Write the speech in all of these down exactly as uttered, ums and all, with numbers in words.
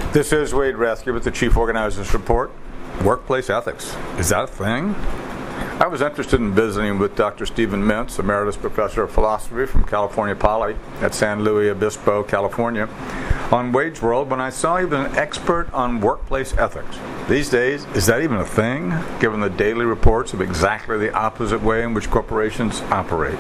This is Wade Rathke with the Chief Organizers Report. Workplace ethics. Is that a thing? I was interested in visiting with Doctor Stephen Mintz, Emeritus Professor of Philosophy from California Poly at San Luis Obispo, California, on Wade's World when I saw he was an expert on workplace ethics. These days, is that even a thing, given the daily reports of exactly the opposite way in which corporations operate?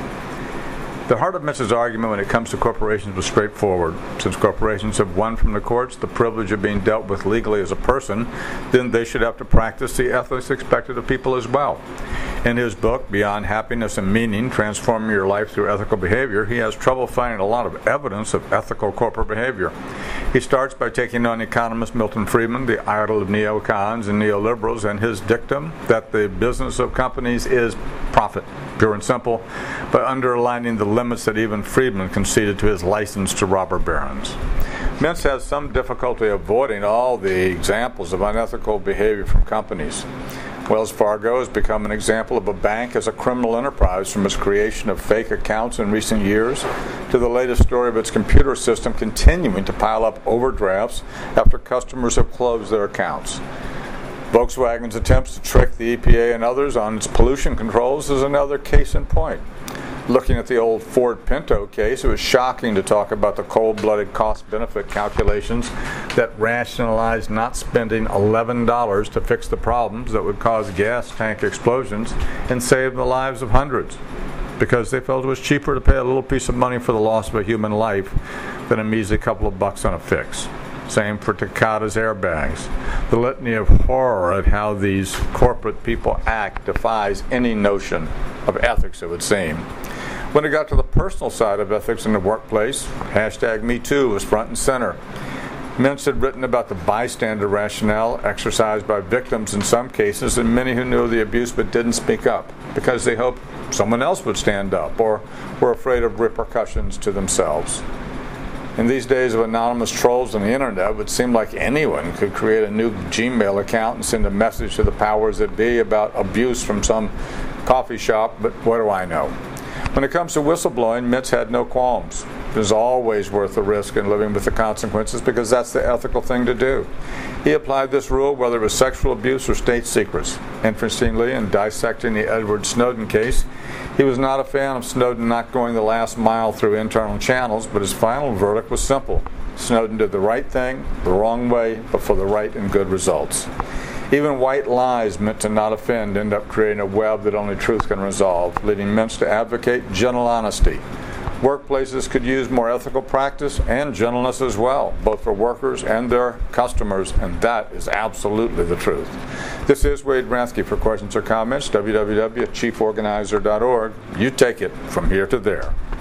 The heart of Mintz's argument when it comes to corporations was straightforward. Since corporations have won from the courts the privilege of being dealt with legally as a person, then they should have to practice the ethics expected of people as well. In his book, Beyond Happiness and Meaning, Transforming Your Life Through Ethical Behavior, he has trouble finding a lot of evidence of ethical corporate behavior. He starts by taking on economist Milton Friedman, the idol of neocons and neoliberals, and his dictum that the business of companies is profit, pure and simple, but underlining the limits that even Friedman conceded to his license to robber barons. Mintz has some difficulty avoiding all the examples of unethical behavior from companies. Wells Fargo has become an example of a bank as a criminal enterprise, from its creation of fake accounts in recent years to the latest story of its computer system continuing to pile up overdrafts after customers have closed their accounts. Volkswagen's attempts to trick the E P A and others on its pollution controls is another case in point. Looking at the old Ford Pinto case, it was shocking to talk about the cold-blooded cost-benefit calculations that rationalized not spending eleven dollars to fix the problems that would cause gas tank explosions and save the lives of hundreds, because they felt it was cheaper to pay a little piece of money for the loss of a human life than a measly couple of bucks on a fix. Same for Takata's airbags. The litany of horror at how these corporate people act defies any notion of ethics, it would seem. When it got to the personal side of ethics in the workplace, hashtag Me Too was front and center. Mintz had written about the bystander rationale exercised by victims in some cases, and many who knew the abuse but didn't speak up because they hoped someone else would stand up or were afraid of repercussions to themselves. In these days of anonymous trolls on the internet, it would seem like anyone could create a new Gmail account and send a message to the powers that be about abuse from some coffee shop, but what do I know? When it comes to whistleblowing, Mintz had no qualms. It is always worth the risk in living with the consequences because that's the ethical thing to do. He applied this rule whether it was sexual abuse or state secrets. Interestingly, in dissecting the Edward Snowden case, he was not a fan of Snowden not going the last mile through internal channels, but his final verdict was simple. Snowden did the right thing, the wrong way, but for the right and good results. Even white lies meant to not offend end up creating a web that only truth can resolve, leading Mintz to advocate gentle honesty. Workplaces could use more ethical practice and gentleness as well, both for workers and their customers, and that is absolutely the truth. This is Wade Rathke. For questions or comments, w w w dot chief organizer dot org. You take it from here to there.